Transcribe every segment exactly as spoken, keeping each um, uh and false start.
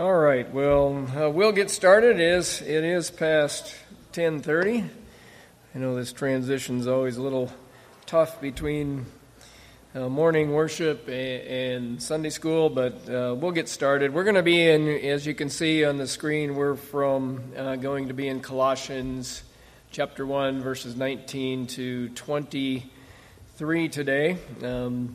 All right, well, uh, we'll get started. It is, it is past ten thirty. I know this transition's always a little tough between uh, morning worship and, and Sunday school, but uh, we'll get started. We're going to be in, as you can see on the screen, we're from uh, going to be in Colossians chapter one, verses nineteen to twenty-three today. Um,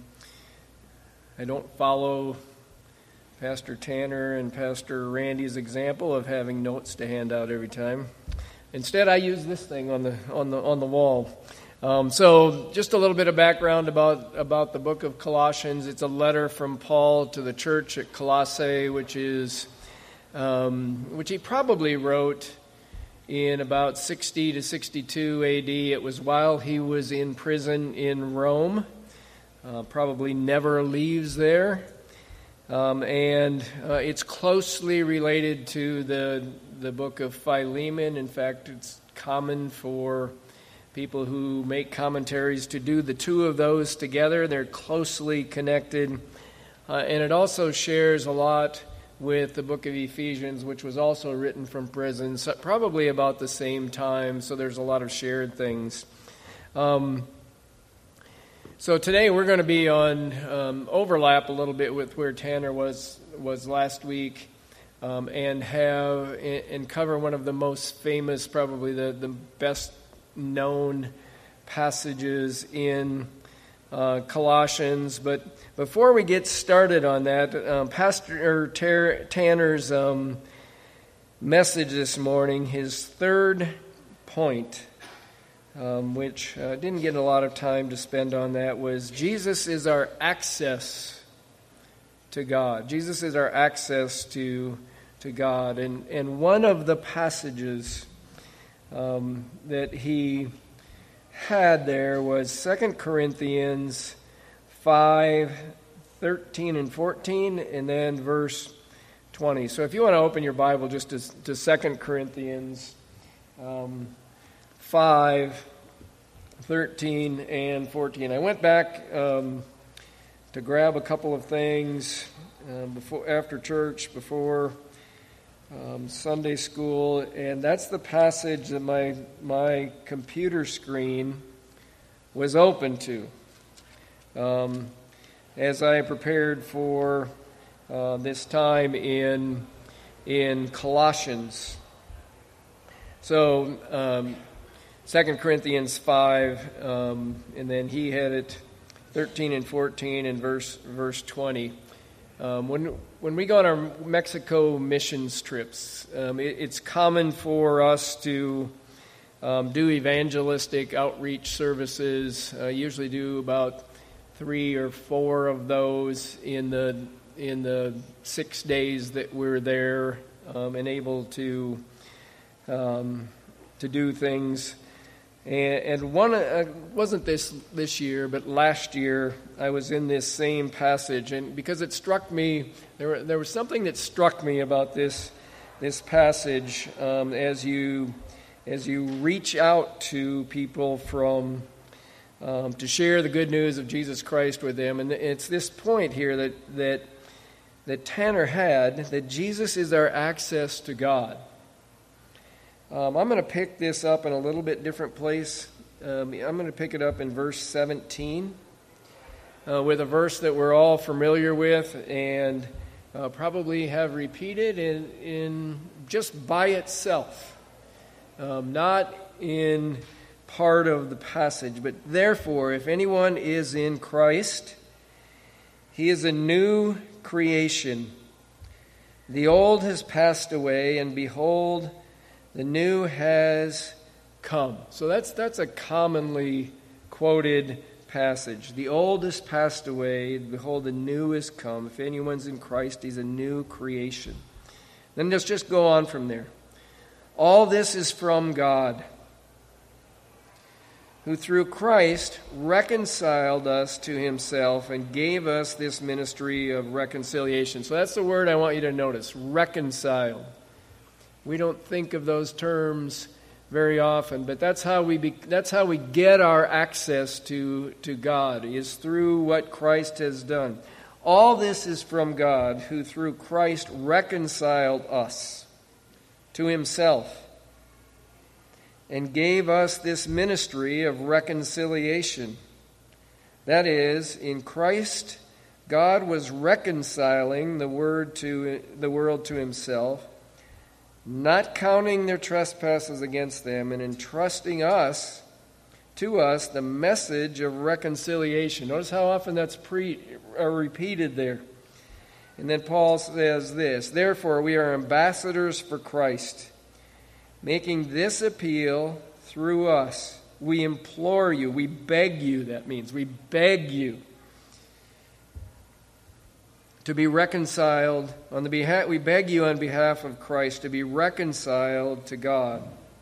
I don't follow Pastor Tanner and Pastor Randy's example of having notes to hand out every time. Instead, I use this thing on the on the on the wall. Um, so, just a little bit of background about about the book of Colossians. It's a letter from Paul to the church at Colossae, which is um, which he probably wrote in about sixty to sixty-two A D. It was while he was in prison in Rome. Uh, probably never leaves there. Um, and uh, it's closely related to the the book of Philemon. In fact, it's common for people who make commentaries to do the two of those together. They're closely connected. Uh, and it also shares a lot with the book of Ephesians, which was also written from prison, so probably about the same time. So there's a lot of shared things. Um So today we're going to be on um, overlap a little bit with where Tanner was was last week, um, and have and cover one of the most famous, probably the, the best known passages in uh, Colossians. But before we get started on that, um, Pastor Ter- Tanner's um, message this morning, his third point, Um, which uh, didn't get a lot of time to spend on that, was Jesus is our access to God. Jesus is our access to to God. And, and one of the passages um, that he had there was Second Corinthians five, thirteen and fourteen, and then verse twenty. So if you want to open your Bible just to, to Second Corinthians um five, thirteen, and fourteen. I went back um, to grab a couple of things uh, before, after church, before um, Sunday school, and that's the passage that my my computer screen was open to um, as I prepared for uh, this time in in Colossians. So. Um, Second Corinthians five, um, and then he had it thirteen and fourteen and verse verse twenty. Um, when when we go on our Mexico missions trips, um, it, it's common for us to um, do evangelistic outreach services. Uh, usually do about three or four of those in the in the six days that we're there, um, and able to um, to do things. And one uh, wasn't this this year, but last year I was in this same passage, and because it struck me, there were, there was something that struck me about this this passage um, as you as you reach out to people from um, to share the good news of Jesus Christ with them, and it's this point here that that that Tanner had, that Jesus is our access to God. Um, I'm going to pick this up in a little bit different place. Um, I'm going to pick it up in verse seventeen, uh, with a verse that we're all familiar with and uh, probably have repeated in, in just by itself, um, not in part of the passage. But therefore, if anyone is in Christ, he is a new creation. The old has passed away, and behold, the new has come. So that's that's a commonly quoted passage. The old has passed away, behold, the new has come. If anyone's in Christ, he's a new creation. Then let's just go on from there. All this is from God, who through Christ reconciled us to himself and gave us this ministry of reconciliation. So that's the word I want you to notice, reconciled. We don't think of those terms very often, but that's how we be, that's how we get our access to, to God, is through what Christ has done. All this is from God, who through Christ reconciled us to himself and gave us this ministry of reconciliation. That is, in Christ, God was reconciling the word to the world to himself, not counting their trespasses against them, and entrusting us to us the message of reconciliation. Notice how often that's pre, uh, repeated there. And then Paul says this, therefore we are ambassadors for Christ, making this appeal through us. We implore you, we beg you, that means we beg you to be reconciled on the behalf, we beg you on behalf of Christ to be reconciled to God.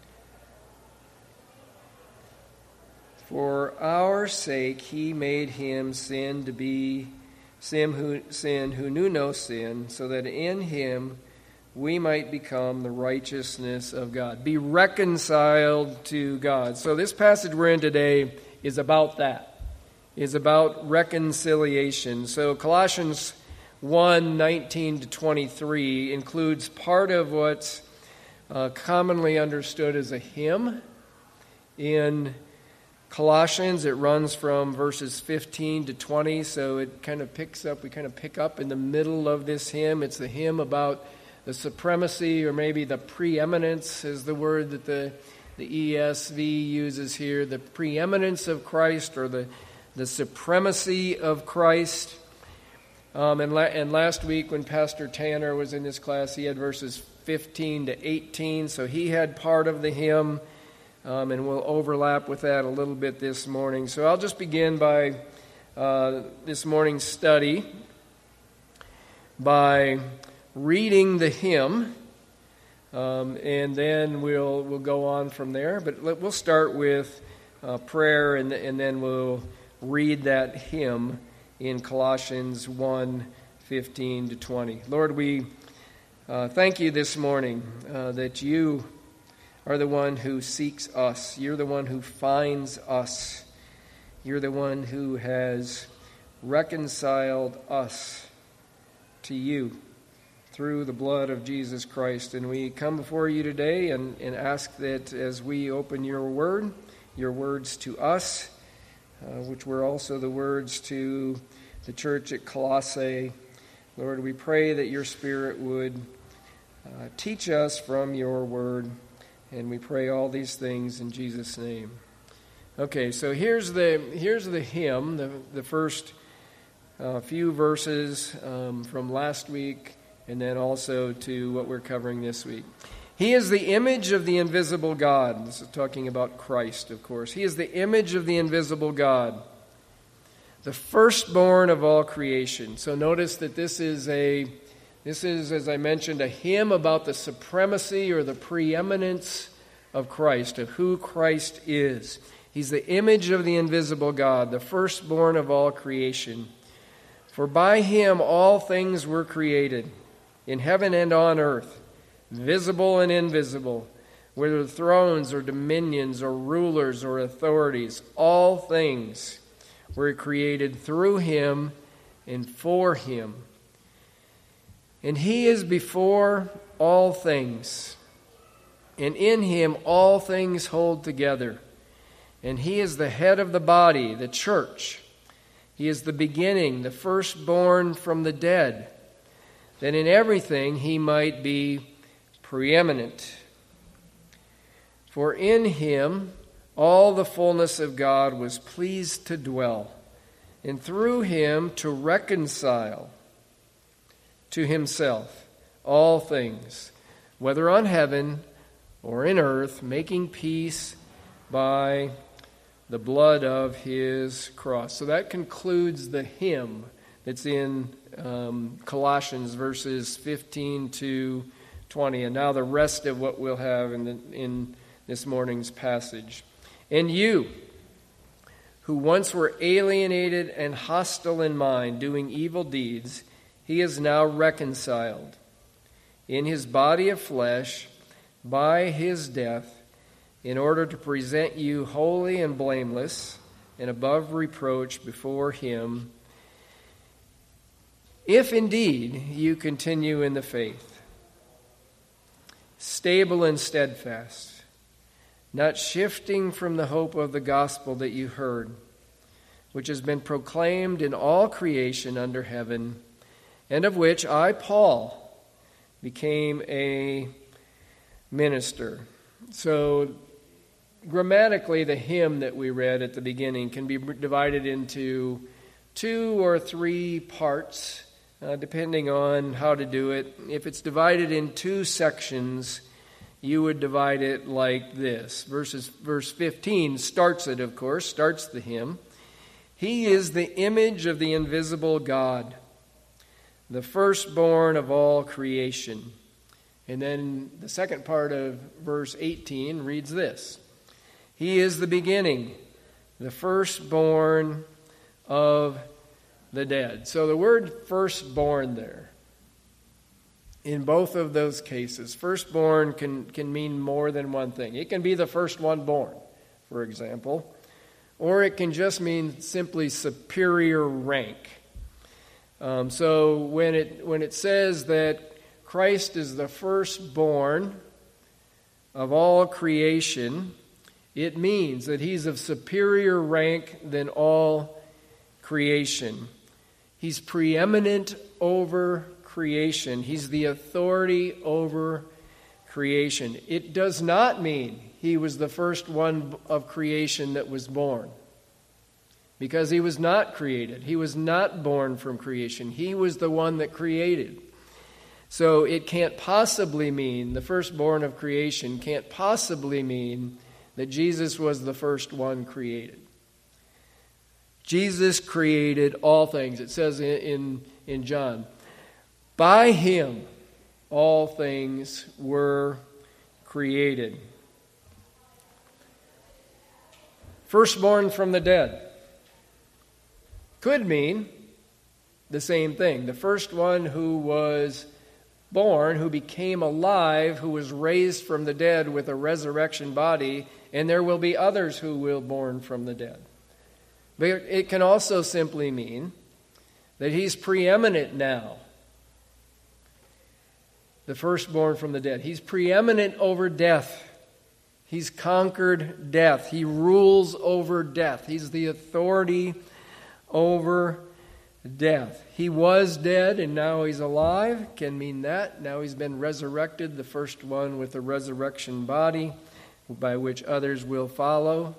For our sake he made him sin to be sin who, sin who knew no sin, so that in him we might become the righteousness of God. Be reconciled to God. So this passage we're in today is about that. Is about reconciliation. So Colossians one, nineteen to twenty-three includes part of what's uh, commonly understood as a hymn. In Colossians, it runs from verses fifteen to twenty, so it kind of picks up, we kind of pick up in the middle of this hymn. It's the hymn about the supremacy, or maybe the preeminence is the word that the, the E S V uses here, the preeminence of Christ, or the, the supremacy of Christ. Um, and, la- and last week when Pastor Tanner was in this class, he had verses fifteen to eighteen, so he had part of the hymn, um, and we'll overlap with that a little bit this morning. So I'll just begin by uh, this morning's study by reading the hymn, um, and then we'll we'll go on from there. But let, we'll start with uh, prayer, and, and then we'll read that hymn in Colossians one, fifteen to twenty. Lord, we uh, thank you this morning uh, that you are the one who seeks us. You're the one who finds us. You're the one who has reconciled us to you through the blood of Jesus Christ. And we come before you today and, and ask that as we open your word, your words to us, Uh, which were also the words to the church at Colossae. Lord, we pray that your Spirit would uh, teach us from your word, and we pray all these things in Jesus' name. Okay, so here's the here's the hymn, the, the first uh, few verses um, from last week, and then also to what we're covering this week. He is the image of the invisible God. This is talking about Christ, of course. He is the image of the invisible God, the firstborn of all creation. So notice that this is a, this is, as I mentioned, a hymn about the supremacy or the preeminence of Christ, of who Christ is. He's the image of the invisible God, the firstborn of all creation. For by him all things were created, in heaven and on earth, visible and invisible, whether thrones or dominions or rulers or authorities, all things were created through him and for him. And he is before all things, and in him all things hold together. And he is the head of the body, the church. He is the beginning, the firstborn from the dead, that in everything he might be preeminent. For in him all the fullness of God was pleased to dwell, and through him to reconcile to himself all things, whether on heaven or in earth, making peace by the blood of his cross. So that concludes the hymn that's in um, Colossians verses fifteen to twenty, and now the rest of what we'll have in, the, in this morning's passage. And you, who once were alienated and hostile in mind, doing evil deeds, he is now reconciled in his body of flesh by his death, in order to present you holy and blameless and above reproach before him if indeed you continue in the faith, stable and steadfast, not shifting from the hope of the gospel that you heard, which has been proclaimed in all creation under heaven, and of which I, Paul, became a minister. So, grammatically, the hymn that we read at the beginning can be divided into two or three parts, uh, depending on how to do it. If it's divided in two sections, you would divide it like this. Verses, verse fifteen starts it, of course, starts the hymn. He is the image of the invisible God, the firstborn of all creation. And then the second part of verse eighteen reads this. He is the beginning, the firstborn of the dead. So the word firstborn there, in both of those cases, firstborn can, can mean more than one thing. It can be the first one born, for example, or it can just mean simply superior rank. Um, so when it when it says that Christ is the firstborn of all creation, it means that he's of superior rank than all creation. He's preeminent over creation. He's the authority over creation. It does not mean he was the first one of creation that was born, because he was not created. He was not born from creation. He was the one that created. So it can't possibly mean, the firstborn of creation can't possibly mean that Jesus was the first one created. Jesus created all things. It says in, in, in John, by him all things were created. Firstborn from the dead could mean the same thing. The first one who was born, who became alive, who was raised from the dead with a resurrection body, and there will be others who will be born from the dead. But it can also simply mean that he's preeminent now. The firstborn from the dead. He's preeminent over death. He's conquered death. He rules over death. He's the authority over death. He was dead and now he's alive. Can mean that. Now he's been resurrected, the first one with a resurrection body, by which others will follow.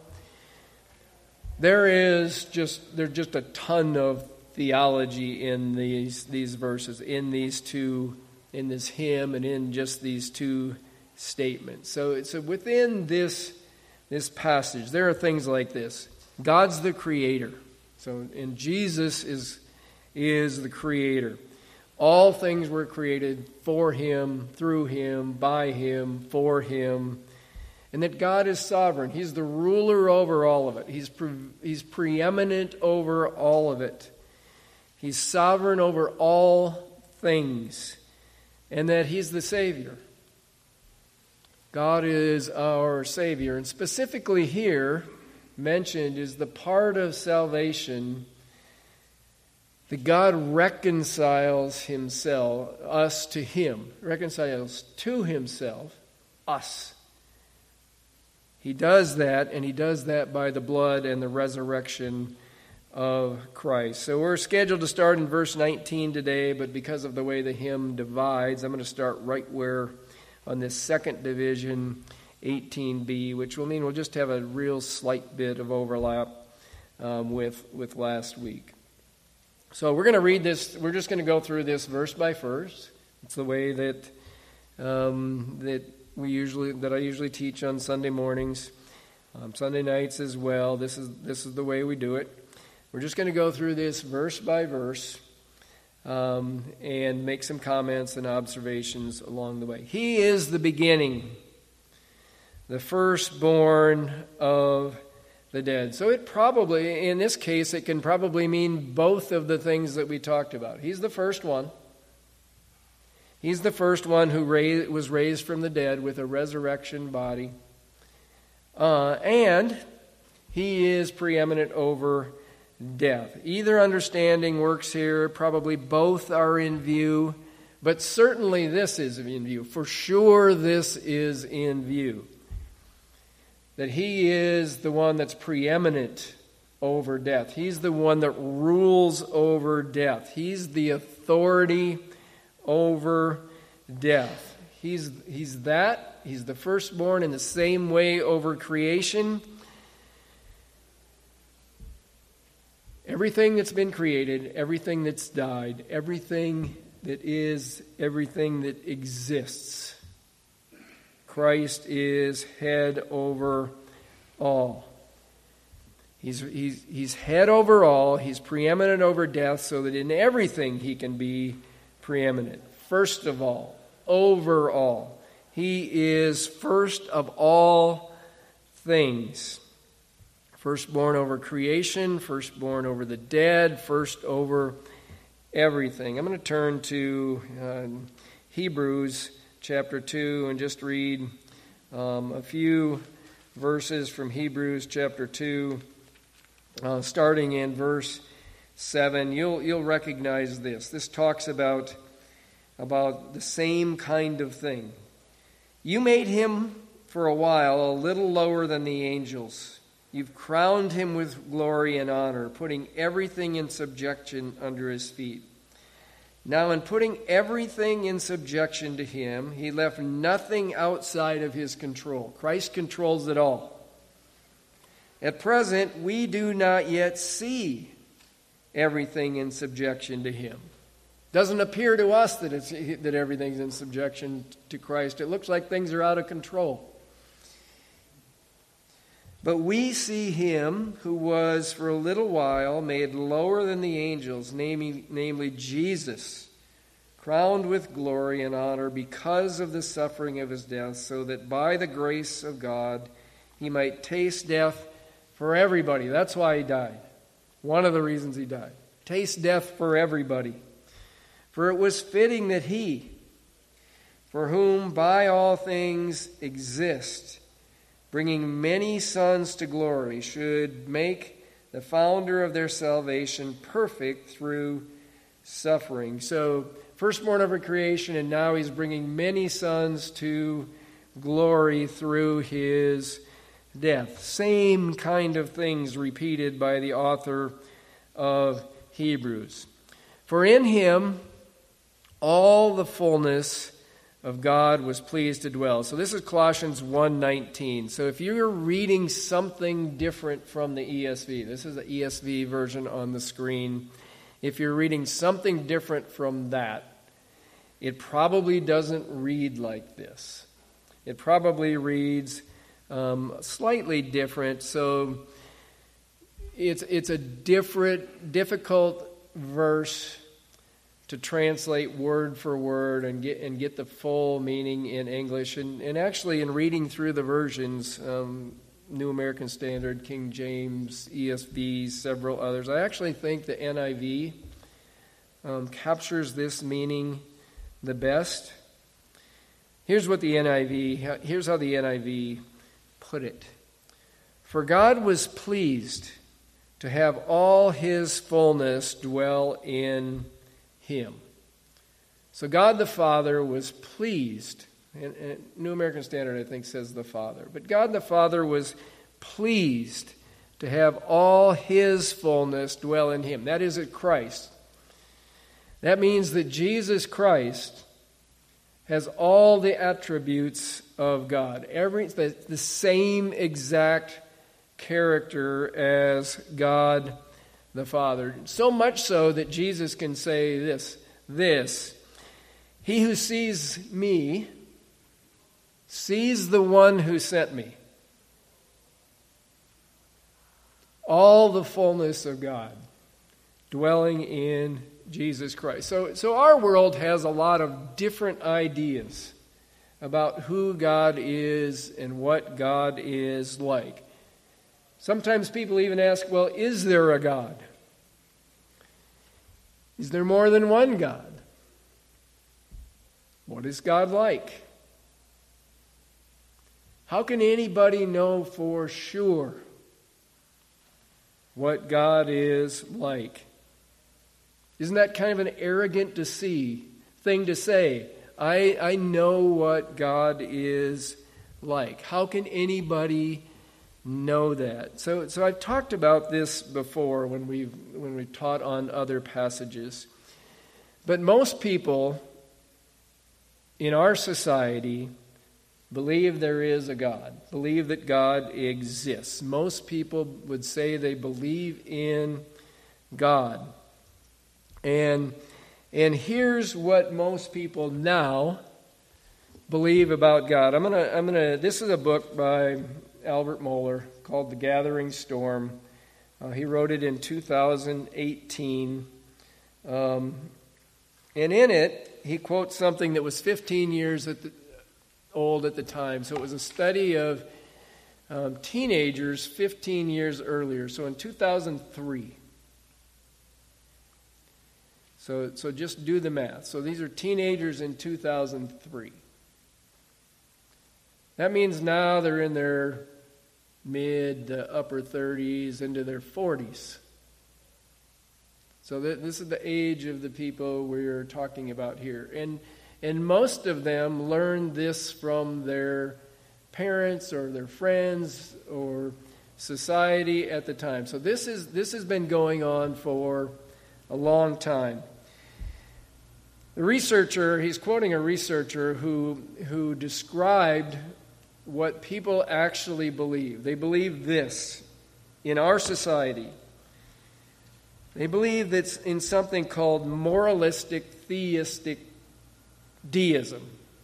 There is just there's just a ton of theology in these these verses, in these two, in this hymn, and in just these two statements. So, so within this this passage, there are things like this: God's the creator. So, and Jesus is is the creator. All things were created for him, through him, by him, for him. And that God is sovereign. He's the ruler over all of it. He's pre- he's preeminent over all of it. He's sovereign over all things. And that he's the Savior. God is our Savior. And specifically here mentioned is the part of salvation that God reconciles himself, us to him. Reconciles to himself, us. He does that, and he does that by the blood and the resurrection of Christ. So we're scheduled to start in verse nineteen today, but because of the way the hymn divides, I'm going to start right where, on this second division, eighteen b, which will mean we'll just have a real slight bit of overlap um, with, with last week. So we're going to read this, we're just going to go through this verse by verse. It's the way that um, that we usually that I usually teach on Sunday mornings, um, Sunday nights as well. This is this is the way we do it. We're just going to go through this verse by verse um, and make some comments and observations along the way. He is the beginning, the firstborn of the dead. So it probably, in this case, it can probably mean both of the things that we talked about. He's the first one. He's the first one who raised, was raised from the dead with a resurrection body. Uh, and he is preeminent over death. Either understanding works here, probably both are in view, but certainly this is in view. For sure this is in view. That he is the one that's preeminent over death. He's the one that rules over death. He's the authority over death. He's, he's that. He's the firstborn in the same way over creation. Everything that's been created, everything that's died, everything that is, everything that exists, Christ is head over all. He's, he's, he's head over all. He's preeminent over death so that in everything he can be preeminent. First of all, over all. He is first of all things. Firstborn over creation, firstborn over the dead, first over everything. I'm going to turn to uh, Hebrews chapter two and just read um, a few verses from Hebrews chapter two, uh, starting in verse seven. You'll you'll recognize this. This talks about about the same kind of thing. You made him for a while a little lower than the angels. You've crowned him with glory and honor, putting everything in subjection under his feet. Now, in putting everything in subjection to him, he left nothing outside of his control. Christ controls it all. At present, we do not yet see everything in subjection to him. Doesn't appear to us that it's, that everything's in subjection to Christ. It looks like things are out of control. But we see him who was for a little while made lower than the angels, namely, namely Jesus, crowned with glory and honor because of the suffering of his death, so that by the grace of God he might taste death for everybody. That's why he died. One of the reasons he died. Taste death for everybody. For it was fitting that he, for whom by all things exist, bringing many sons to glory, should make the founder of their salvation perfect through suffering. So, firstborn over creation, and now he's bringing many sons to glory through his death. Same kind of things repeated by the author of Hebrews. For in him all the fullness of God was pleased to dwell. So this is Colossians one nineteen. So if you're reading something different from the E S V, this is the E S V version on the screen. If you're reading something different from that, it probably doesn't read like this. It probably reads um, slightly different. So it's it's a different, difficult verse to translate word for word and get and get the full meaning in English. And, and actually, in reading through the versions, um, New American Standard, King James, E S V, several others, I actually think the N I V um, captures this meaning the best. Here's what the N I V, here's how the N I V put it. For God was pleased to have all his fullness dwell in him. So God the Father was pleased, and, and New American Standard I think says the Father, but God the Father was pleased to have all his fullness dwell in him. That is at Christ. That means that Jesus Christ has all the attributes of God. Every the, the same exact character as God the Father. So much so that Jesus can say this, this, he who sees me sees the one who sent me. All the fullness of God dwelling in Jesus Christ. So, so our world has a lot of different ideas about who God is and what God is like. Sometimes people even ask, well, is there a God? Is there more than one God? What is God like? How can anybody know for sure? what God is like. Isn't that kind of an arrogant to see thing to say? I, I know what God is like. How can anybody know that? So, so I've talked about this before when we've when we've taught on other passages. But most people in our society believe there is a God, believe that God exists. Most people would say they believe in God. And and here's what most people now believe about God. I'm gonna I'm gonna. This is a book by Albert Mohler called The Gathering Storm. Uh, he wrote it in two thousand eighteen, um, and in it he quotes something that was fifteen years at the, old at the time. So it was a study of um, teenagers fifteen years earlier. So in two thousand three. So, so just do the math. So these are teenagers in two thousand three. That means now they're in their mid to upper thirties, into their forties. So th- this is the age of the people we're talking about here. And, and most of them learned this from their parents or their friends or society at the time. So this is this has been going on for a long time. The researcher, he's quoting a researcher who who described what people actually believe. They believe this in our society. They believe that's in something called moralistic theistic deism.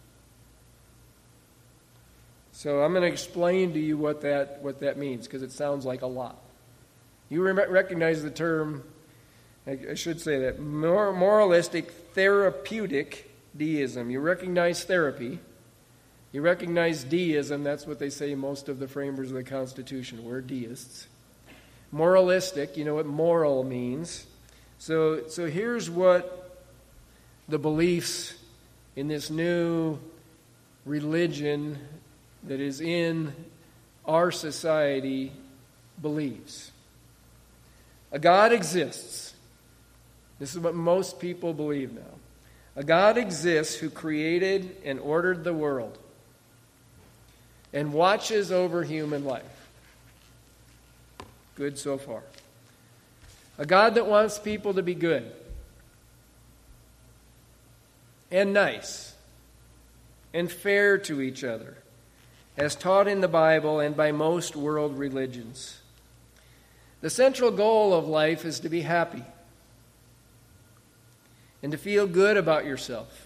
So I'm going to explain to you what that what that means, because it sounds like a lot. You re- recognize the term, I should say that, mor- moralistic therapeutic deism. You recognize therapy. You recognize deism. That's what they say most of the framers of the Constitution were, deists. Moralistic, you know what moral means. So, so here's what the beliefs in this new religion that is in our society believes. A God exists. This is what most people believe now. A God exists who created and ordered the world and watches over human life. Good so far. A God that wants people to be good and nice and fair to each other, as taught in the Bible and by most world religions. The central goal of life is to be happy and to feel good about yourself.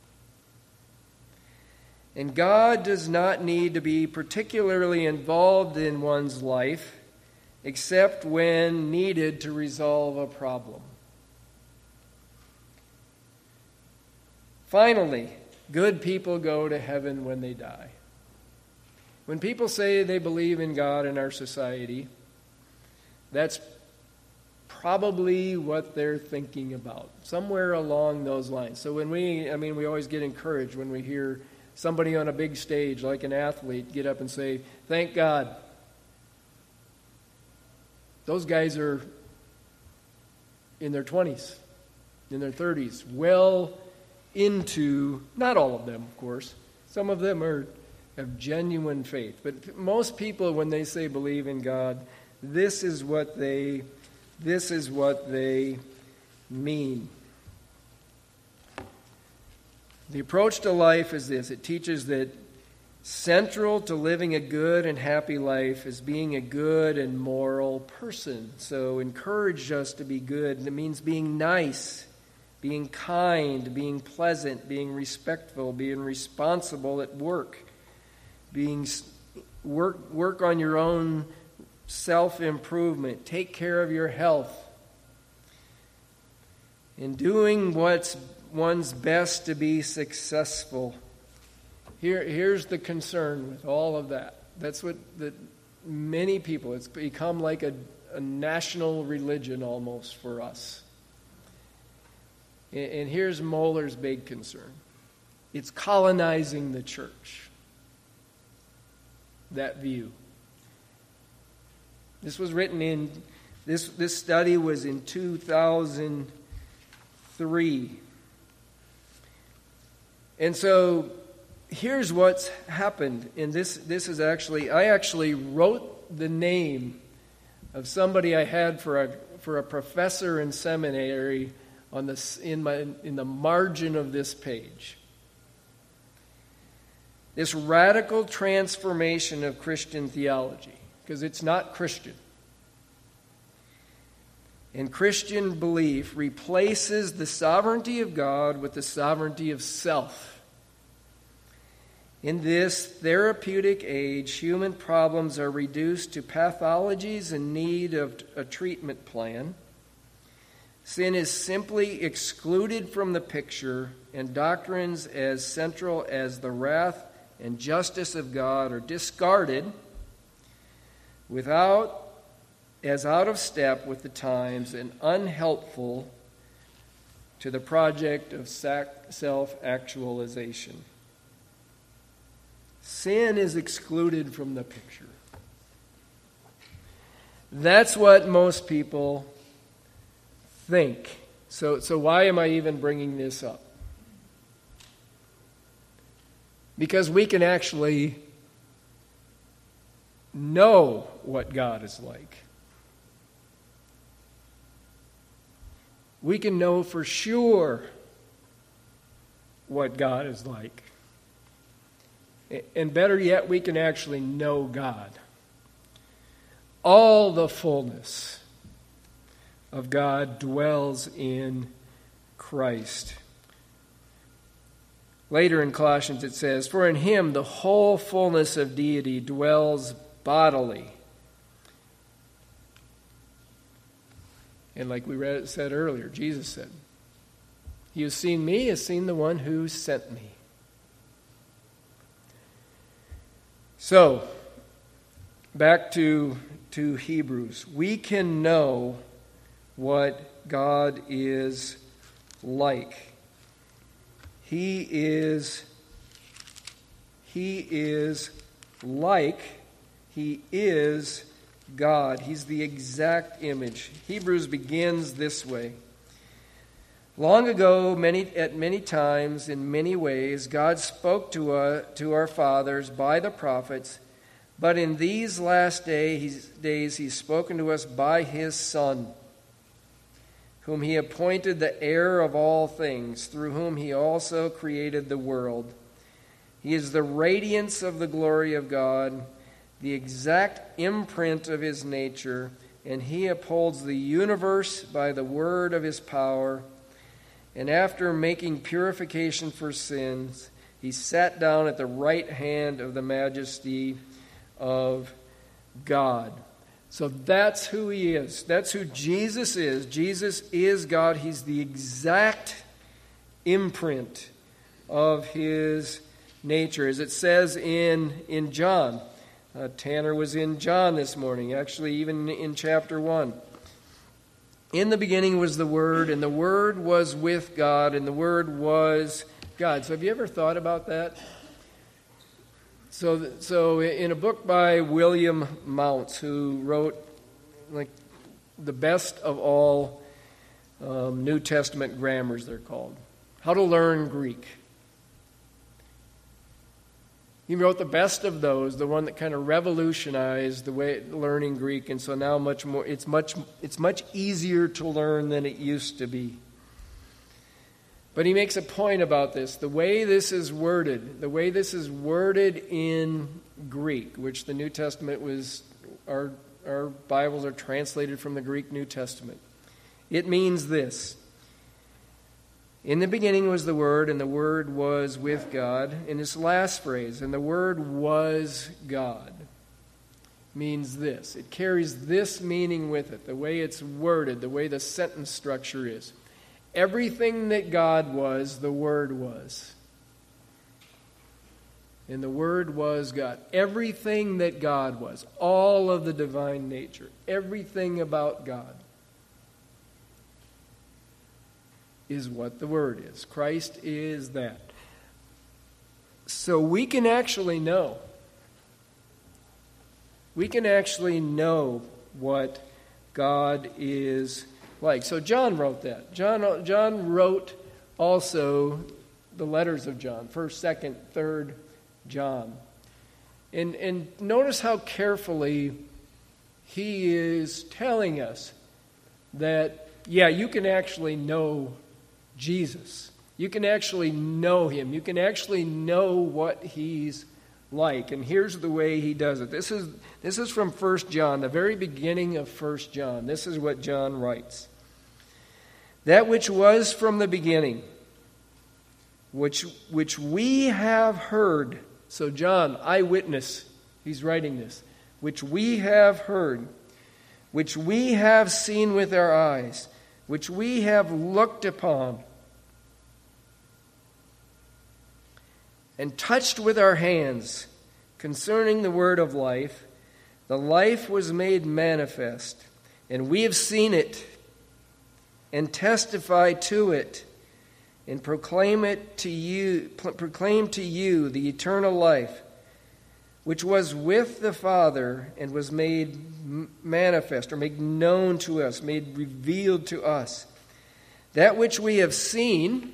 And God does not need to be particularly involved in one's life except when needed to resolve a problem. Finally, good people go to heaven when they die. When people say they believe in God in our society, that's probably what they're thinking about, somewhere along those lines. So when we, I mean, we always get encouraged when we hear somebody on a big stage, like an athlete, get up and say, "Thank God." Those guys are in their twenties, in their thirties, well into, not all of them, of course. Some of them are have genuine faith. But most people, when they say believe in God, this is what they This is what they mean. The approach to life is this. It teaches that central to living a good and happy life is being a good and moral person. So encourage us to be good. It means being nice, being kind, being pleasant, being respectful, being responsible at work, being work work on your own self-improvement, take care of your health, in doing what's one's best to be successful. Here, here's the concern with all of that. That's what the, many people, it's become like a, a national religion almost for us. And, and here's Mohler's big concern. It's colonizing the church. That view. This was written in This, this study was in two thousand three. And so here's what's happened. And this, this is actually, I actually wrote the name of somebody I had for a, for a professor in seminary on this, in, my, in the margin of this page. This radical transformation of Christian theology, because it's not Christian. And Christian belief replaces the sovereignty of God with the sovereignty of self. In this therapeutic age, human problems are reduced to pathologies in need of a treatment plan. Sin is simply excluded from the picture, and doctrines as central as the wrath and justice of God are discarded without, as out of step with the times and unhelpful to the project of self-actualization. Sin is excluded from the picture. That's what most people think. So, so why am I even bringing this up? Because we can actually know what God is like. We can know for sure what God is like. And better yet, we can actually know God. All the fullness of God dwells in Christ. Later in Colossians it says, "For in him the whole fullness of deity dwells bodily." And like we read, said earlier, Jesus said, "He who has seen me has seen the one who sent me." So, back to, to Hebrews. We can know what God is like. He is, he is like, he is God. He's the exact image. Hebrews begins this way. Long ago, many at many times, in many ways, God spoke to, uh, to our fathers by the prophets, but in these last day, he's, days He's spoken to us by His Son, whom He appointed the heir of all things, through whom He also created the world. He is the radiance of the glory of God, the exact imprint of His nature, and He upholds the universe by the word of His power. And after making purification for sins, He sat down at the right hand of the majesty of God. So that's who He is. That's who Jesus is. Jesus is God. He's the exact imprint of His nature. As it says in, in John. Uh, Tanner was in John this morning, actually even in chapter one. In the beginning was the Word, and the Word was with God, and the Word was God. So have you ever thought about that? So, so in a book by William Mounce, who wrote like the best of all um, New Testament grammars, they're called, How to Learn Greek. He wrote the best of those, the one that kind of revolutionized the way learning Greek, and so now much more it's much it's much easier to learn than it used to be. But he makes a point about this. The way this is worded, the way this is worded in Greek, which the New Testament was, our our Bibles are translated from the Greek New Testament. It means this. In the beginning was the Word, and the Word was with God. In this last phrase, and the Word was God, means this. It carries this meaning with it, the way it's worded, the way the sentence structure is. Everything that God was, the Word was. And the Word was God. Everything that God was, all of the divine nature, everything about God, is what the Word is. Christ is that. So we can actually know. We can actually know what God is like. So John wrote that. John, John wrote also the letters of John, first, second, third John. And, and notice how carefully he is telling us that, yeah, you can actually know Jesus. You can actually know him. You can actually know what he's like. And here's the way he does it. This is, this is from First John, the very beginning of First John. This is what John writes. That which was from the beginning, which, which we have heard. So John, eyewitness, he's writing this. Which we have heard, which we have seen with our eyes, which we have looked upon and touched with our hands concerning the word of life. The life was made manifest, and we have seen it and testify to it and proclaim it to you, proclaim to you the eternal life, which was with the Father and was made manifest, or made known to us, made revealed to us. That which we have seen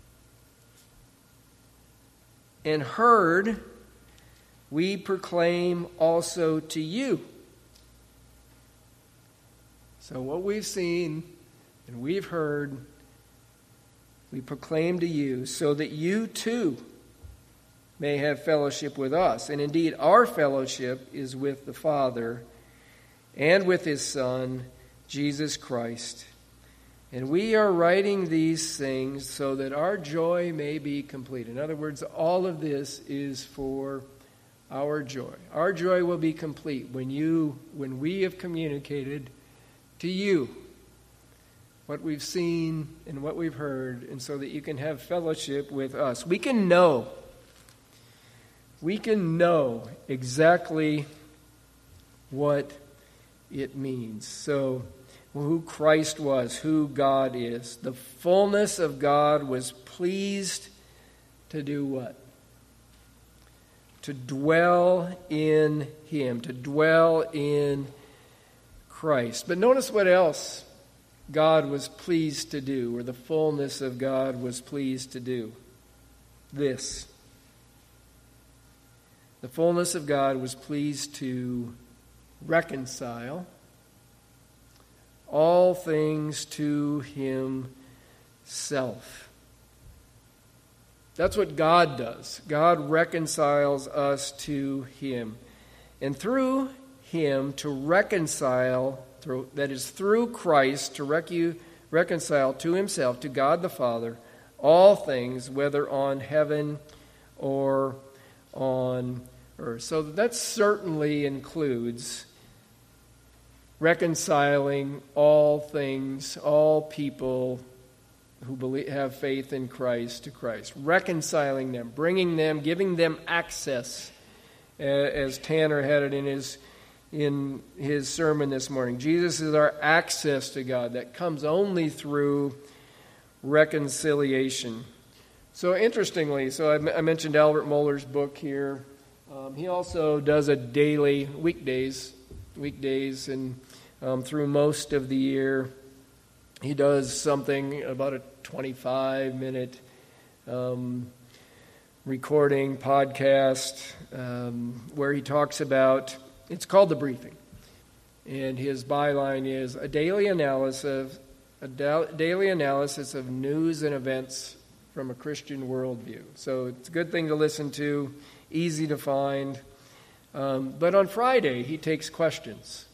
and heard, we proclaim also to you. So what we've seen and we've heard, we proclaim to you, so that you too may have fellowship with us. And indeed, our fellowship is with the Father and with his Son, Jesus Christ. And we are writing these things so that our joy may be complete. In other words, all of this is for our joy. Our joy will be complete when you, when we have communicated to you what we've seen and what we've heard, and so that you can have fellowship with us. We can know We can know exactly what it means. So, who Christ was, who God is. The fullness of God was pleased to do what? To dwell in him, to dwell in Christ. But notice what else God was pleased to do, or the fullness of God was pleased to do. This. The fullness of God was pleased to reconcile all things to himself. That's what God does. God reconciles us to him. And through him to reconcile, through, that is through Christ to recu, reconcile to himself, to God the Father, all things, whether on heaven or on earth. So that certainly includes reconciling all things, all people who believe, have faith in Christ to Christ. Reconciling them, bringing them, giving them access, as Tanner had it in his in his sermon this morning. Jesus is our access to God. That comes only through reconciliation. So interestingly, so I, I mentioned Albert Mohler's book here. Um, he also does a daily, weekdays, weekdays, and um, through most of the year, he does something about a twenty-five minute um, recording podcast um, where he talks about, it's called The Briefing, and his byline is a daily analysis, a da- daily analysis of news and events from a Christian worldview. So it's a good thing to listen to, easy to find. Um, but on Friday, he takes questions.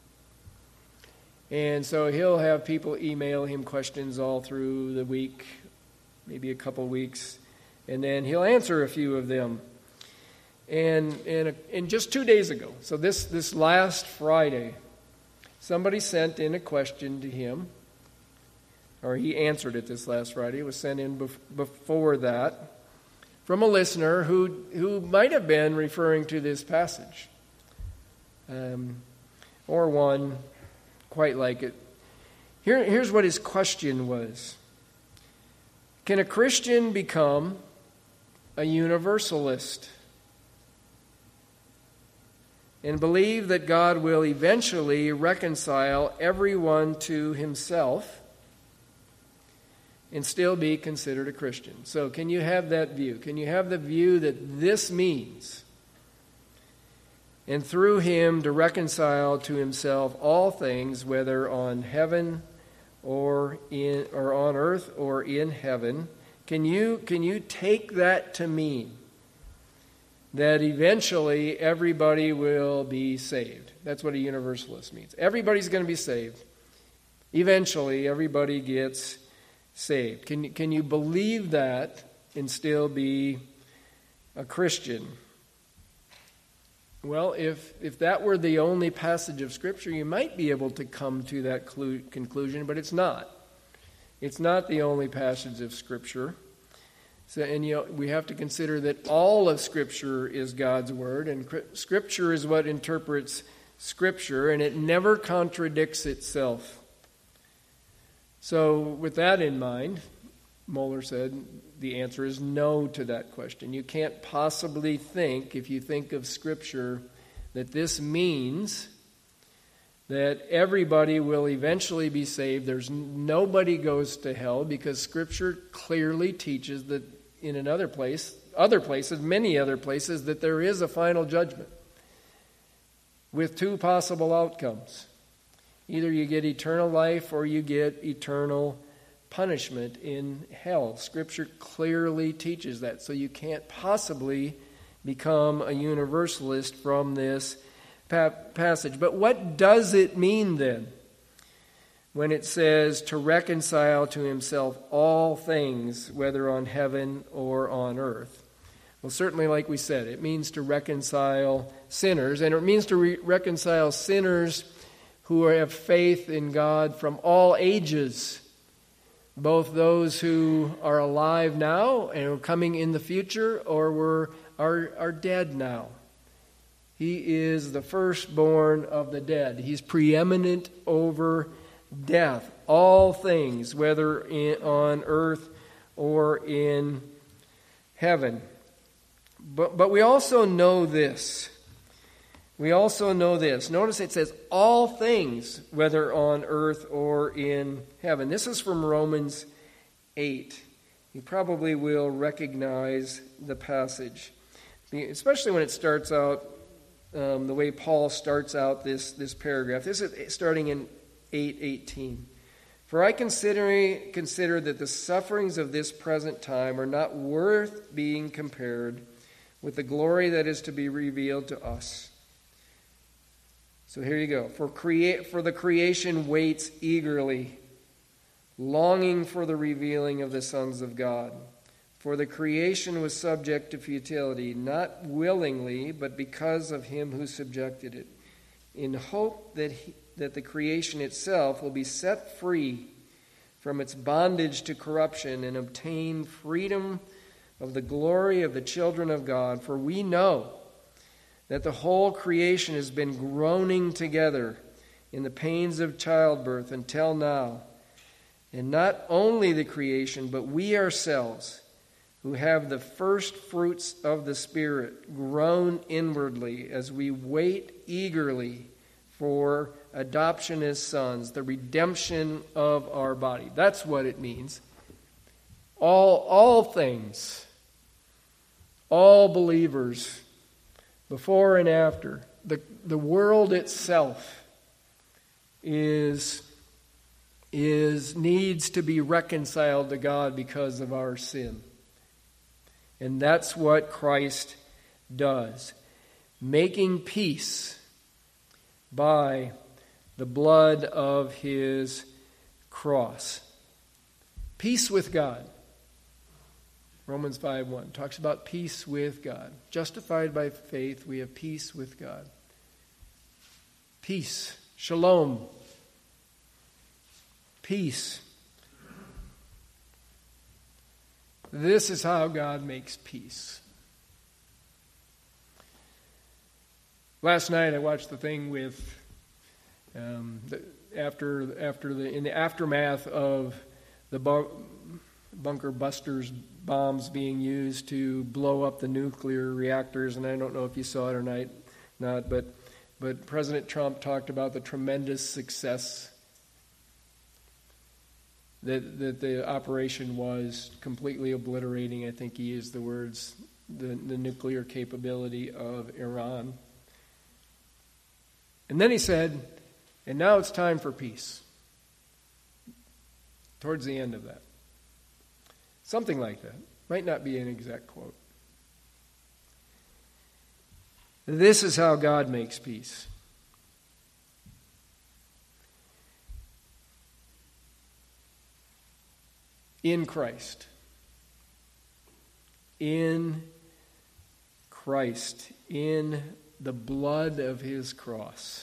And so he'll have people email him questions all through the week, maybe a couple weeks, and then he'll answer a few of them. And and, and just two days ago, so this, this last Friday, somebody sent in a question to him, or he answered it this last Friday. It was sent in bef- before that from a listener who who might have been referring to this passage, um, or one quite like it. Here, here's what his question was. Can a Christian become a universalist? and believe that God will eventually reconcile everyone to himself and still be considered a Christian. So can you have that view? Can you have the view that this means, and through him to reconcile to himself all things, whether on heaven or in or on earth or in heaven? Can you can you take that to mean that eventually everybody will be saved? That's what a universalist means. Everybody's going to be saved. Eventually, everybody gets saved. Can, can you believe that and still be a Christian? Well, if, if that were the only passage of Scripture, you might be able to come to that clu- conclusion, but it's not. It's not the only passage of Scripture. So, and you know, we have to consider that all of Scripture is God's Word, and Scripture is what interprets Scripture, and it never contradicts itself. So with that in mind, Moeller said the answer is no to that question. You can't possibly think, if you think of Scripture, that this means that everybody will eventually be saved. There's nobody goes to hell, because Scripture clearly teaches that in another place, other places, many other places, that there is a final judgment with two possible outcomes. Either you get eternal life or you get eternal punishment in hell. Scripture clearly teaches that. So you can't possibly become a universalist from this pa- passage. But what does it mean then when it says to reconcile to himself all things, whether on heaven or on earth? Well, certainly, like we said, it means to reconcile sinners, and it means to re- reconcile sinners who have faith in God from all ages, both those who are alive now and are coming in the future, or were are, are dead now. He is the firstborn of the dead. He's preeminent over death. All things, whether in, on earth or in heaven. But, but we also know this. We also know this. Notice it says all things, whether on earth or in heaven. This is from Romans eight. You probably will recognize the passage, especially when it starts out um, the way Paul starts out this, this paragraph. This is starting in eight eighteen. For I consider, consider that the sufferings of this present time are not worth being compared with the glory that is to be revealed to us. So here you go. For create for the creation waits eagerly, longing for the revealing of the sons of God. For the creation was subject to futility, not willingly, but because of him who subjected it, in hope that he, that the creation itself will be set free from its bondage to corruption and obtain freedom of the glory of the children of God. For we know that the whole creation has been groaning together in the pains of childbirth until now. And not only the creation, but we ourselves, who have the first fruits of the Spirit, groan inwardly as we wait eagerly for adoption as sons, the redemption of our body. That's what it means. All, all things, all believers, before and after, the, the world itself is, is needs to be reconciled to God because of our sin. And that's what Christ does, making peace by the blood of his cross. Peace with God. Romans five one talks about peace with God. Justified by faith, we have peace with God. Peace. Shalom. Peace. This is how God makes peace. Last night I watched the thing with um, the, after after the in the aftermath of the bu- bunker busters bombs being used to blow up the nuclear reactors, and I don't know if you saw it or not, not but but President Trump talked about the tremendous success that, that the operation was, completely obliterating, I think he used the words, the, the nuclear capability of Iran. And then he said, and now it's time for peace. Towards the end of that. Something like that. Might not be an exact quote. This is how God makes peace. In Christ. In Christ. In the blood of his cross.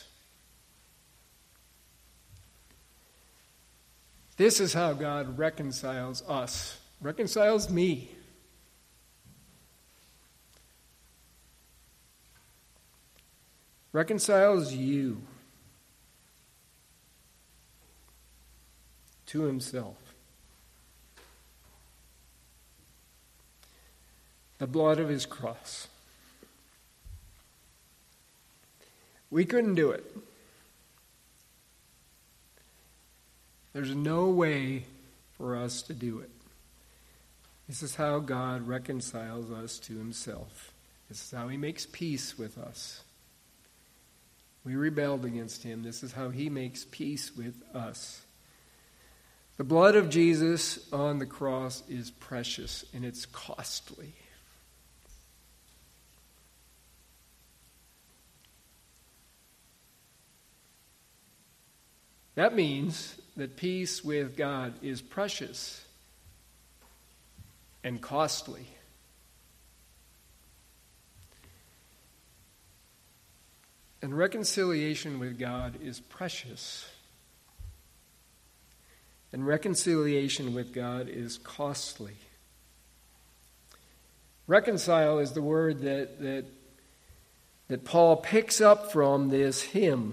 This is how God reconciles us. Reconciles me. Reconciles you to himself. The blood of his cross. We couldn't do it. There's no way for us to do it. This is how God reconciles us to himself. This is how he makes peace with us. We rebelled against him. This is how he makes peace with us. The blood of Jesus on the cross is precious and it's costly. That means that peace with God is precious and costly. And reconciliation with God is precious. And reconciliation with God is costly. Reconcile is the word that, that, that Paul picks up from this hymn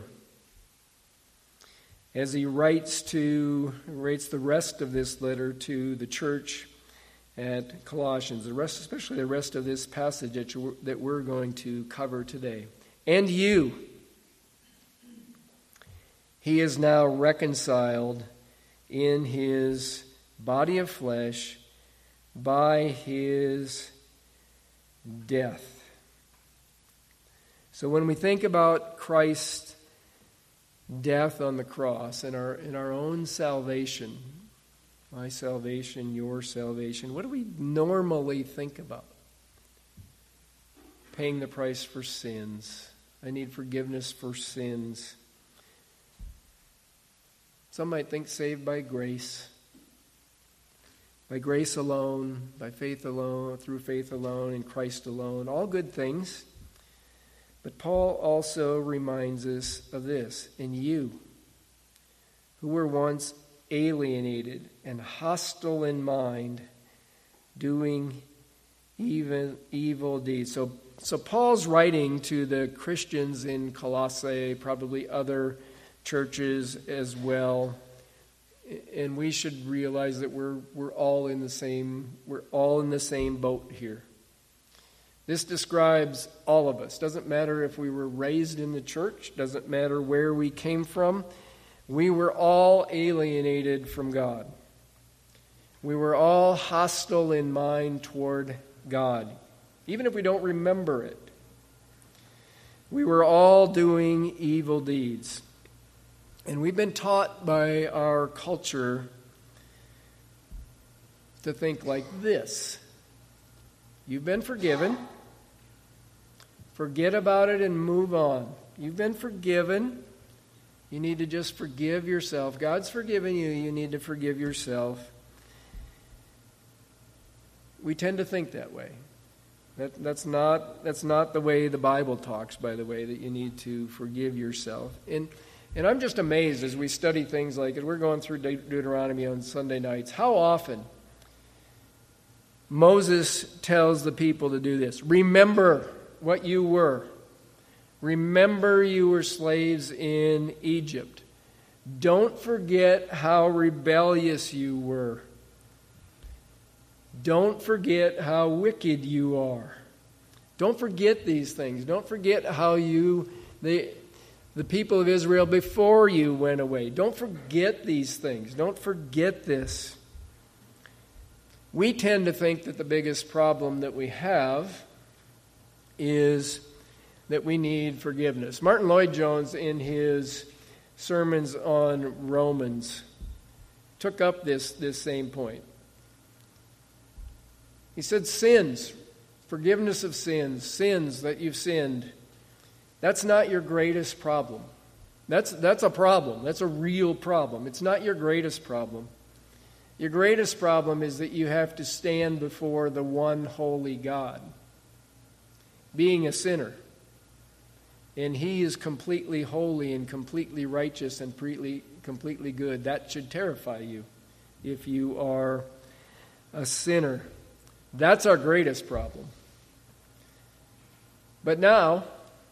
as he writes to writes the rest of this letter to the church at Colossians, the rest, especially the rest of this passage that, you, that we're going to cover today. And you, he is now reconciled in his body of flesh by his death. So when we think about Christ's death on the cross and our in our own salvation, my salvation, your salvation, what do we normally think about? Paying the price for sins. I need forgiveness for sins. Some might think saved by grace. By grace alone, by faith alone, through faith alone, in Christ alone. All good things. But Paul also reminds us of this. And you, who were once alienated and hostile in mind, doing even evil deeds. So So Paul's writing to the Christians in Colossae, probably other churches as well, and we should realize that we're we're all in the same we're all in the same boat here. This describes all of us. Doesn't matter if we were raised in the church, doesn't matter where we came from. We were all alienated from God. We were all hostile in mind toward God. Even if we don't remember it. We were all doing evil deeds. And we've been taught by our culture to think like this. You've been forgiven. Forget about it and move on. You've been forgiven. You need to just forgive yourself. God's forgiven you. You need to forgive yourself. We tend to think that way. That, that's not that's not the way the Bible talks, by the way, that you need to forgive yourself. And and I'm just amazed as we study things like it. We're going through De- Deuteronomy on Sunday nights. How often Moses tells the people to do this. Remember what you were. Remember you were slaves in Egypt. Don't forget how rebellious you were. Don't forget how wicked you are. Don't forget these things. Don't forget how you they the people of Israel before you went away. Don't forget these things. Don't forget this. We tend to think that the biggest problem that we have is that we need forgiveness. Martin Lloyd-Jones, in his sermons on Romans, took up this, this same point. He said sins, forgiveness of sins, sins that you've sinned, that's not your greatest problem. That's, that's a problem. That's a real problem. It's not your greatest problem. Your greatest problem is that you have to stand before the one holy God, being a sinner. And He is completely holy and completely righteous and completely, completely good. That should terrify you if you are a sinner. That's our greatest problem. But now,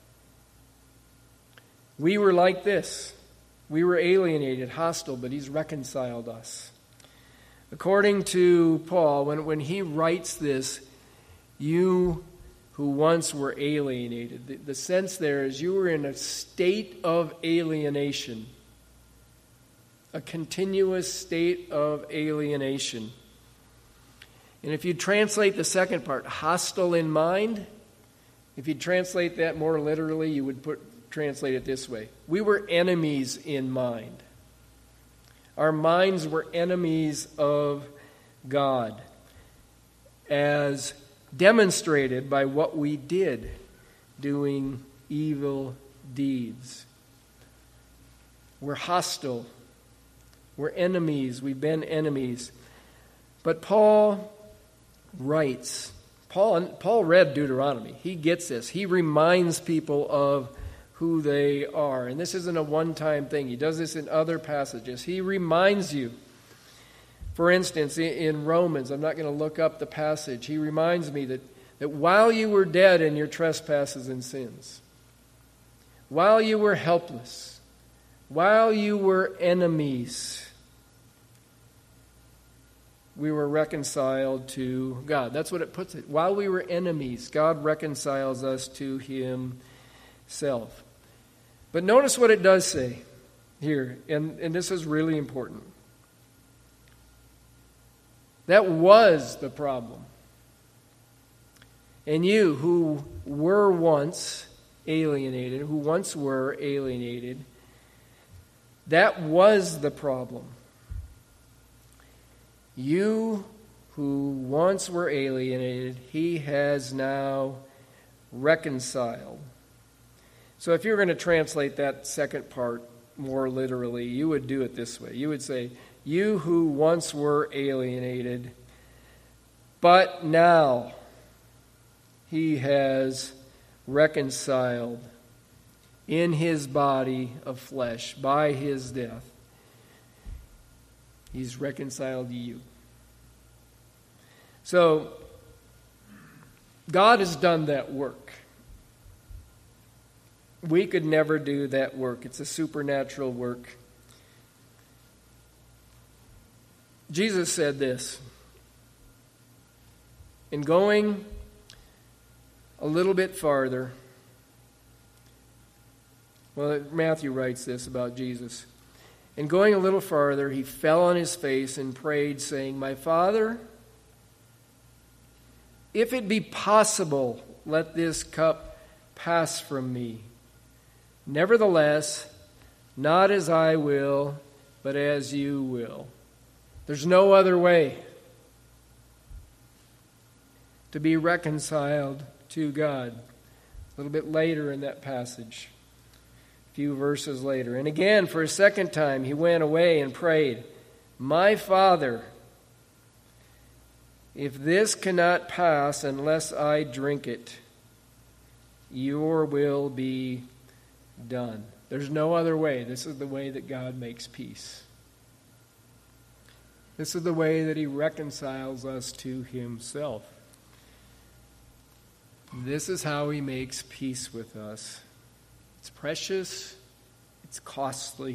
we were like this. We were alienated, hostile, but He's reconciled us. According to Paul, when, when he writes this, you who once were alienated, the, the sense there is you were in a state of alienation, a continuous state of alienation. And if you translate the second part, hostile in mind, if you translate that more literally, you would put translate it this way. We were enemies in mind. Our minds were enemies of God, as demonstrated by what we did, doing evil deeds. We're hostile. We're enemies. We've been enemies. But Paul writes, Paul, Paul read Deuteronomy. He gets this. He reminds people of who they are. And this isn't a one-time thing. He does this in other passages. He reminds you. For instance, in Romans, I'm not going to look up the passage. He reminds me that, that while you were dead in your trespasses and sins, while you were helpless, while you were enemies, we were reconciled to God. That's what it puts it. While we were enemies, God reconciles us to Himself. But notice what it does say here, and, and this is really important. That was the problem. And you who were once alienated, who once were alienated, that was the problem. You who once were alienated, He has now reconciled. So if you're going to translate that second part more literally, you would do it this way. You would say, you who once were alienated, but now He has reconciled in His body of flesh by His death. He's reconciled you. So, God has done that work. We could never do that work. It's a supernatural work. Jesus said this, in going a little bit farther, well, Matthew writes this about Jesus. In going a little farther, He fell on His face and prayed, saying, My Father, if it be possible, let this cup pass from me. Nevertheless, not as I will, but as You will. There's no other way to be reconciled to God. A little bit later in that passage, a few verses later. And again, for a second time, He went away and prayed, My Father, if this cannot pass unless I drink it, Your will be done. There's no other way. This is the way that God makes peace. This is the way that He reconciles us to Himself. This is how He makes peace with us. It's precious. It's costly.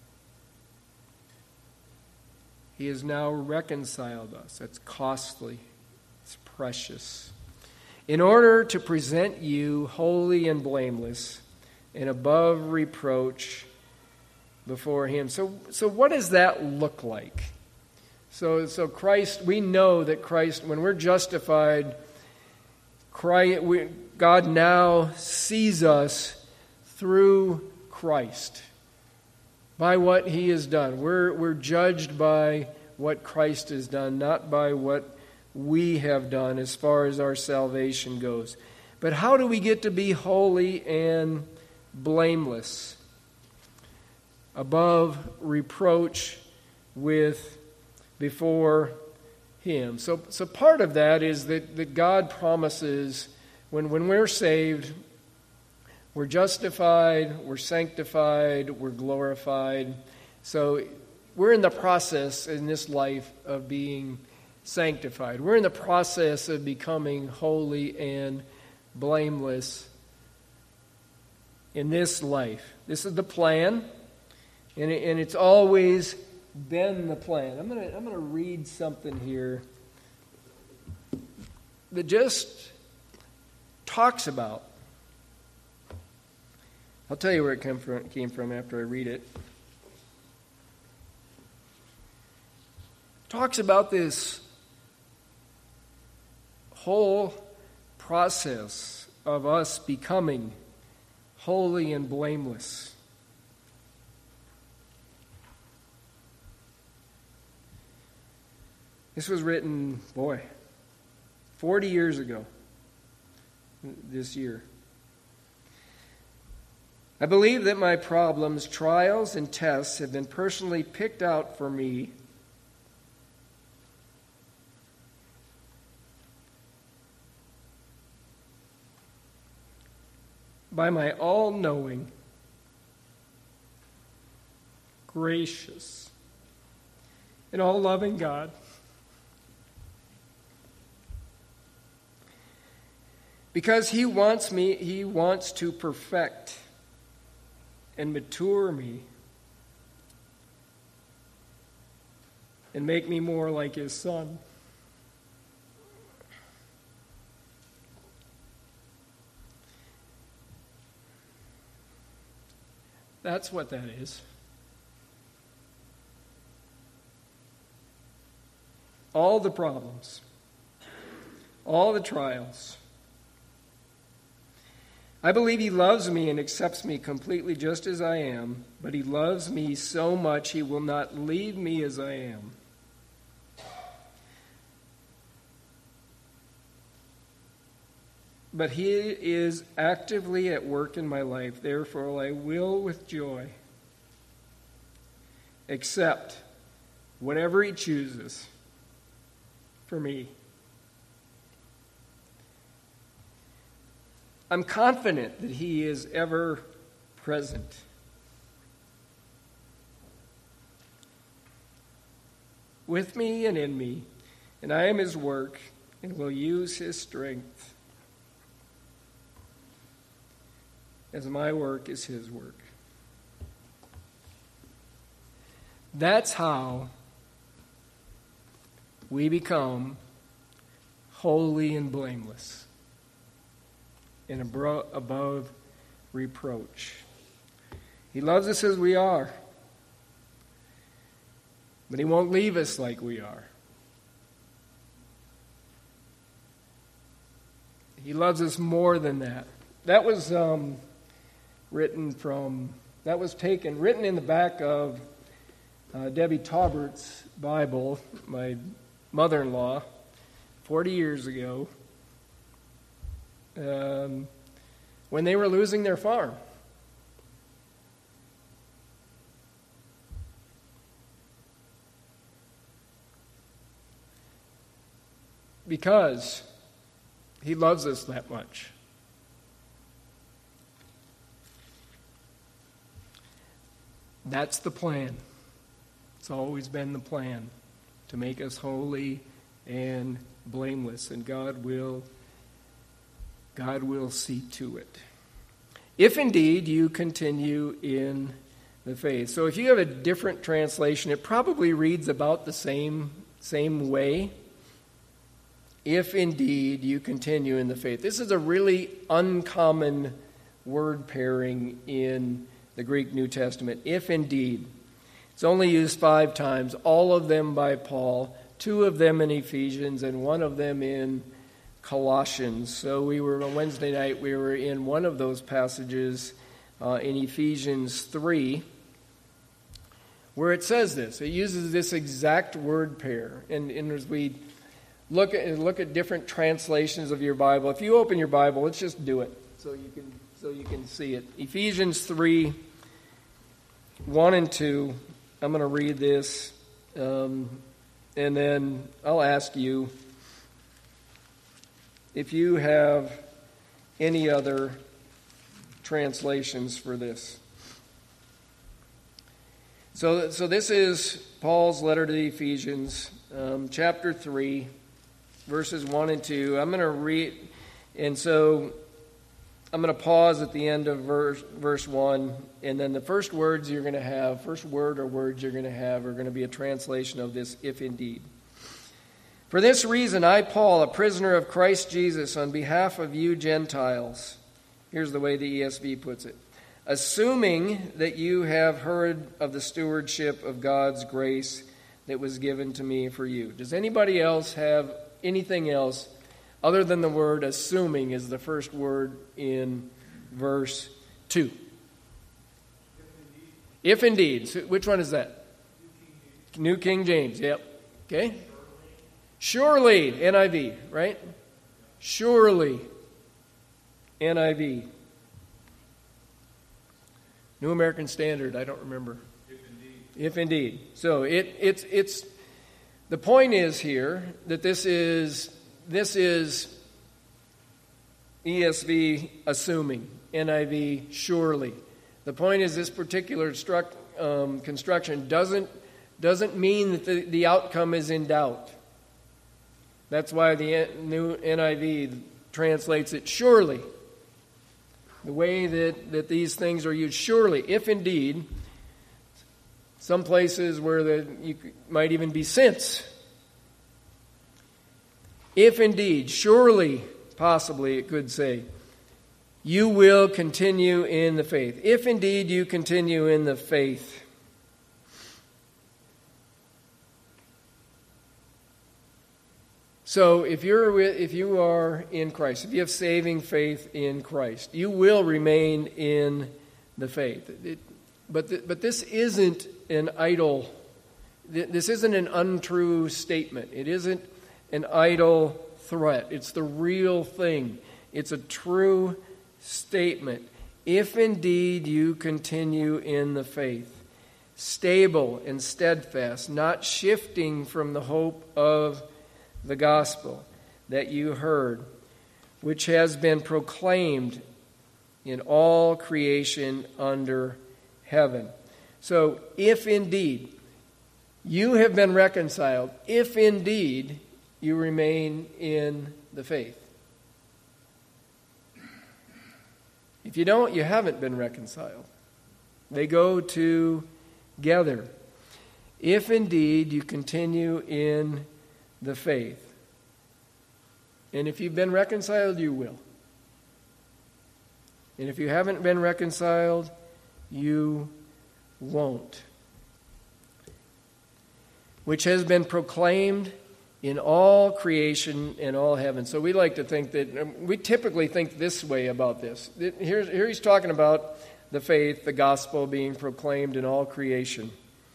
He has now reconciled us. It's costly. It's precious. In order to present you holy and blameless and above reproach before him. So, so what does that look like? So, so Christ, we know that Christ, when we're justified, Christ, we, God now sees us through Christ, by what he has done. We're, we're judged by what Christ has done, not by what we have done as far as our salvation goes. But how do we get to be holy and blameless, above reproach with before him? So, so part of that is that, that God promises when, when we're saved, we're justified, we're sanctified, we're glorified. So we're in the process in this life of being sanctified. We're in the process of becoming holy and blameless in this life. This is the plan, and, it, and it's always been the plan. I'm going to I'm going to read something here that just talks about. I'll tell you where it came from, came from after I read it. It talks about this whole process of us becoming holy and blameless. This was written, boy, forty years ago this year. I believe that my problems, trials, and tests have been personally picked out for me by my all-knowing, gracious, and all-loving God. Because he wants me, he wants to perfect and mature me and make me more like his Son. That's what that is. All the problems, all the trials. I believe he loves me and accepts me completely just as I am, but he loves me so much he will not leave me as I am. But he is actively at work in my life, therefore I will with joy accept whatever he chooses for me. I'm confident that he is ever present. With me and in me, and I am his work and will use his strength as my work is his work. That's how we become holy and blameless and above reproach. He loves us as we are, but he won't leave us like we are. He loves us more than that. That was um, written from, that was taken, written in the back of uh, Debbie Taubert's Bible, my mother-in-law, forty years ago. Um, when they were losing their farm. Because he loves us that much. That's the plan. It's always been the plan to make us holy and blameless, and God will God will see to it. If indeed you continue in the faith. So if you have a different translation, it probably reads about the same, same way. If indeed you continue in the faith. This is a really uncommon word pairing in the Greek New Testament. If indeed. It's only used five times, all of them by Paul, two of them in Ephesians and one of them in Colossians. So we were on Wednesday night, we were in one of those passages uh, in Ephesians three, where it says this. It uses this exact word pair. And, and as we look at look at different translations of your Bible, if you open your Bible, let's just do it so you can so you can see it. Ephesians three, one and two. I'm going to read this, um, and then I'll ask you if you have any other translations for this. So, so this is Paul's letter to the Ephesians, um, chapter three, verses one and two. I'm going to read, and so I'm going to pause at the end of verse, verse one, and then the first words you're going to have, first word or words you're going to have are going to be a translation of this, if indeed. For this reason, I, Paul, a prisoner of Christ Jesus, on behalf of you Gentiles, here's the way the E S V puts it, assuming that you have heard of the stewardship of God's grace that was given to me for you. Does anybody else have anything else other than the word assuming is the first word in verse two? If indeed. If indeed. So which one is that? New King James. Yep. Okay. Surely, N I V, right? Surely, N I V. New American Standard, I don't remember. If indeed. If indeed. So it it's it's the point is here that this is this is E S V assuming, N I V surely. The point is this particular struct, um, construction doesn't doesn't mean that the, the outcome is in doubt. That's why the new N I V translates it surely. The way that, that these things are used, surely, if indeed, some places where the, you might even be since. If indeed, surely, possibly it could say, you will continue in the faith. If indeed you continue in the faith. So if you're if you are in Christ, if you have saving faith in Christ, you will remain in the faith. It, but the, but this isn't an idle. This isn't an untrue statement. It isn't an idle threat. It's the real thing. It's a true statement. If indeed you continue in the faith, stable and steadfast, not shifting from the hope of the gospel that you heard, which has been proclaimed in all creation under heaven. So, if indeed you have been reconciled, if indeed you remain in the faith. If you don't, you haven't been reconciled. They go together. If indeed you continue in the faith. And if you've been reconciled, you will. And if you haven't been reconciled, you won't. Which has been proclaimed in all creation and all heaven. So we like to think that, we typically think this way about this. Here, here he's talking about the faith, the gospel being proclaimed in all creation.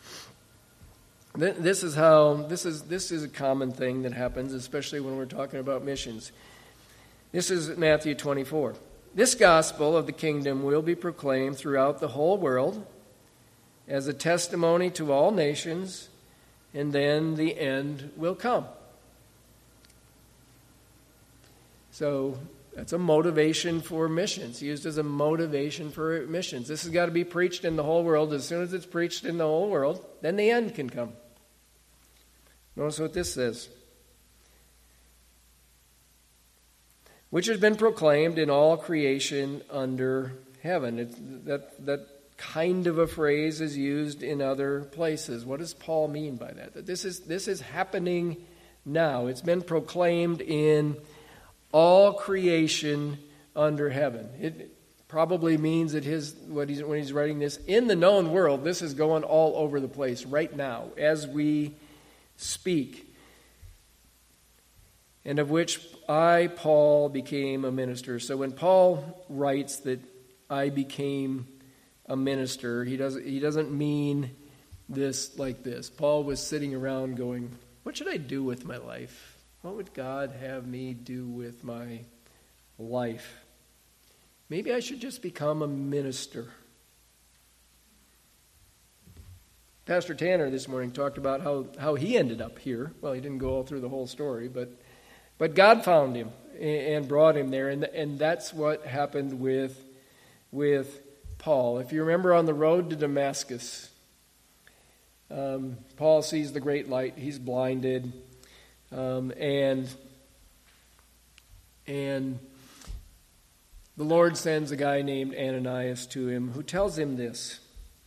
This is how this is this is a common thing that happens, especially when we're talking about missions. This is Matthew twenty-four. This gospel of the kingdom will be proclaimed throughout the whole world as a testimony to all nations, and then the end will come. So that's a motivation for missions, used as a motivation for missions. This has got to be preached in the whole world. As soon as it's preached in the whole world, then the end can come. Notice what this says. Which has been proclaimed in all creation under heaven. It, that, that kind of a phrase is used in other places. What does Paul mean by that? That this is, this is happening now. It's been proclaimed in all creation under heaven. It, probably means that his what he's when he's writing this in the known world, this is going all over the place right now as we speak. And of which I, Paul, became a minister. So when Paul writes that I became a minister, he doesn't he doesn't mean this like this. Paul was sitting around going, what should I do with my life? What would God have me do with my life? Maybe I should just become a minister. Pastor Tanner this morning talked about how, how he ended up here. Well, he didn't go all through the whole story, but but God found him and brought him there, and and that's what happened with with Paul. If you remember on the road to Damascus, um, Paul sees the great light. He's blinded, um, and and the Lord sends a guy named Ananias to him who tells him this.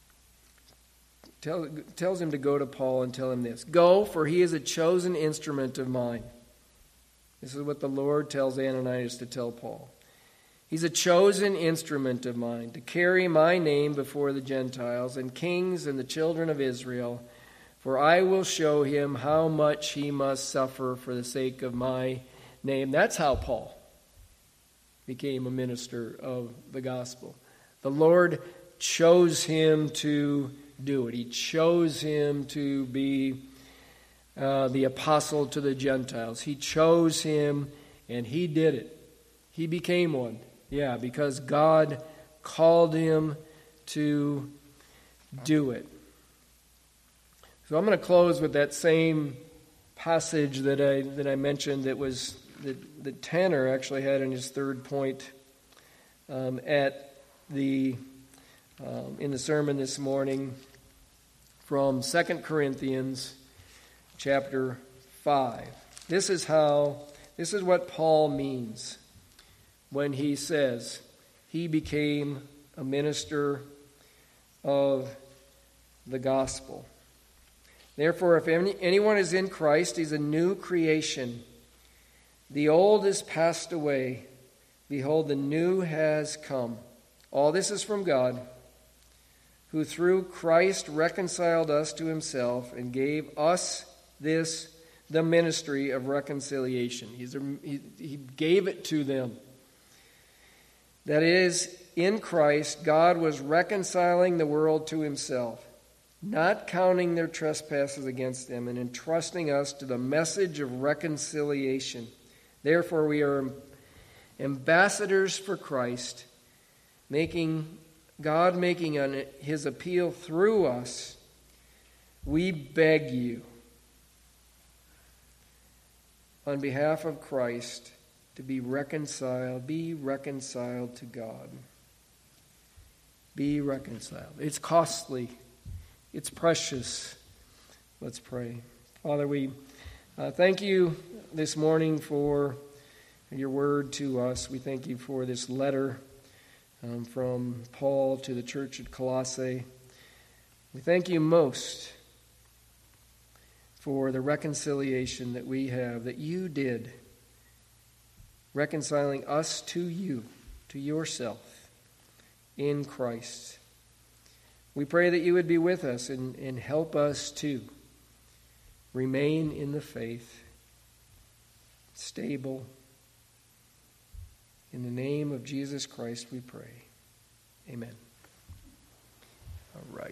Tell, tells him to go to Paul and tell him this. Go, for he is a chosen instrument of mine. This is what the Lord tells Ananias to tell Paul. He's a chosen instrument of mine to carry my name before the Gentiles and kings and the children of Israel, for I will show him how much he must suffer for the sake of my name. That's how Paul became a minister of the gospel. The Lord chose him to do it. He chose him to be uh, the apostle to the Gentiles. He chose him, and he did it. He became one. Yeah, because God called him to do it. So I'm going to close with that same passage that I that I mentioned that was that, that Tanner actually had in his third point um, at the um, in the sermon this morning from Second Corinthians chapter five. This is how this is what Paul means when he says he became a minister of the gospel. Therefore, if any, anyone is in Christ, he's a new creation. The old is passed away. Behold, the new has come. All this is from God, who through Christ reconciled us to himself and gave us this, the ministry of reconciliation. He's a, he, he gave it to them. That is, in Christ, God was reconciling the world to himself, not counting their trespasses against them, and entrusting us to the message of reconciliation. Therefore, we are ambassadors for Christ, making God making an, his appeal through us. We beg you, on behalf of Christ, to be reconciled, be reconciled to God. Be reconciled. It's costly. It's precious. Let's pray. Father, we uh, thank you this morning for your word to us. We thank you for this letter um, from Paul to the church at Colossae. We thank you most for the reconciliation that we have, that you did, reconciling us to you, to yourself, in Christ. We pray that you would be with us and, and help us to remain in the faith, stable. In the name of Jesus Christ we pray. Amen. All right.